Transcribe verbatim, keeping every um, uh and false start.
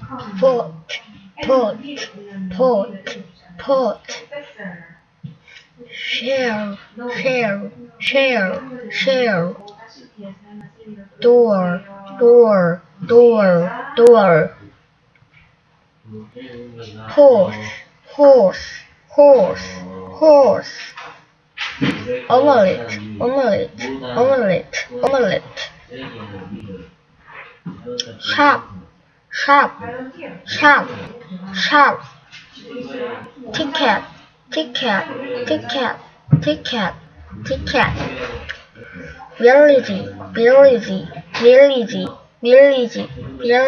pot, pot, pot, pot. Share, share, share, share. Door, door, door, door. Horse, horse, horse, horse. Omelette, omelette, omelette, omelette. Sharp, sharp, sharp, sharp. Ticket, ticket, ticket, ticket, ticket. Village, village, village, village, village.